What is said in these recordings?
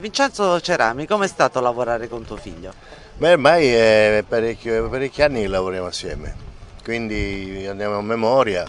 Vincenzo Cerami, com'è stato lavorare con tuo figlio? Beh, ormai è parecchi anni che lavoriamo assieme, quindi andiamo a memoria.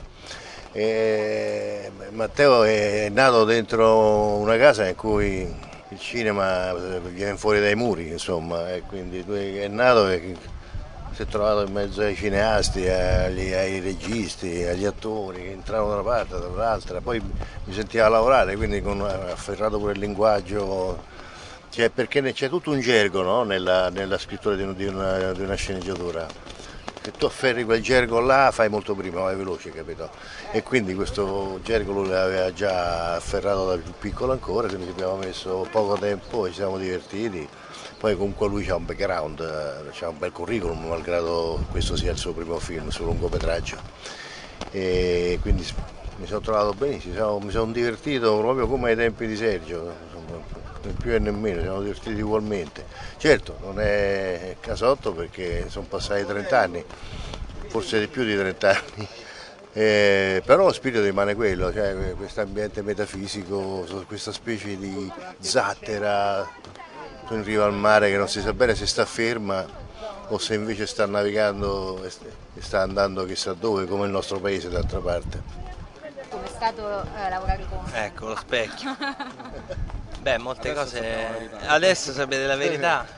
Matteo è nato dentro una casa in cui il cinema viene fuori dai muri, insomma, e quindi lui è nato e si è trovato in mezzo ai cineasti, ai registi, agli attori che entravano da una parte e dall'altra, poi mi sentiva lavorare, quindi ha afferrato pure il linguaggio. Perché c'è tutto un gergo, no? nella scrittura di una sceneggiatura. Se tu afferri quel gergo là fai molto prima, vai veloce, capito? E quindi questo gergo lui l'aveva già afferrato da più piccolo ancora, quindi ci abbiamo messo poco tempo e ci siamo divertiti. Poi comunque lui ha un background, ha un bel curriculum, malgrado questo sia il suo primo film, il suo lungometraggio. E quindi mi sono trovato benissimo, mi sono divertito proprio come ai tempi di Sergio, insomma, né più e nemmeno, ci siamo divertiti ugualmente. Certo, non è casotto perché sono passati 30 anni, forse di più di 30 anni, però lo spirito rimane quello, cioè questo ambiente metafisico, questa specie di zattera in riva al mare che non si sa bene se sta ferma o se invece sta navigando e sta andando chissà dove, come il nostro paese d'altra parte. Com'è stato lavorare con... Ecco, lo specchio. Beh, molte cose... Adesso sapete la verità.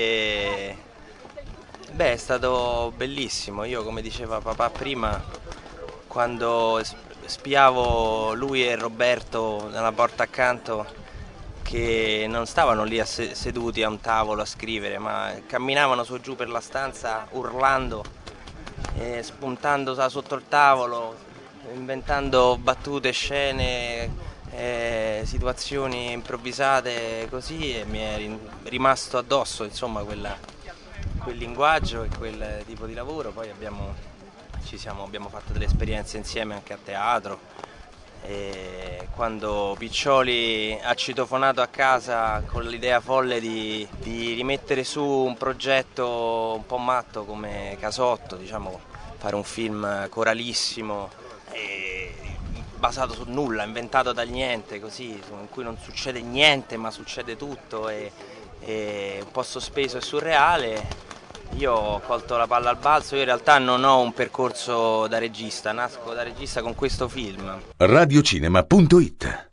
Beh, è stato bellissimo. Io, come diceva papà prima, quando spiavo lui e Roberto nella porta accanto, che non stavano lì seduti a un tavolo a scrivere, ma camminavano su e giù per la stanza urlando, spuntando sotto il tavolo, inventando battute, scene, situazioni improvvisate così, e mi è rimasto addosso, insomma, quel linguaggio e quel tipo di lavoro. Poi abbiamo fatto delle esperienze insieme anche a teatro. E quando Piccioli ha citofonato a casa con l'idea folle di rimettere su un progetto un po' matto come Casotto, diciamo, fare un film coralissimo, basato sul nulla, inventato dal niente, così, in cui non succede niente ma succede tutto, e un po' sospeso e surreale. Io ho colto la palla al balzo. Io in realtà non ho un percorso da regista, nasco da regista con questo film. Radiocinema.it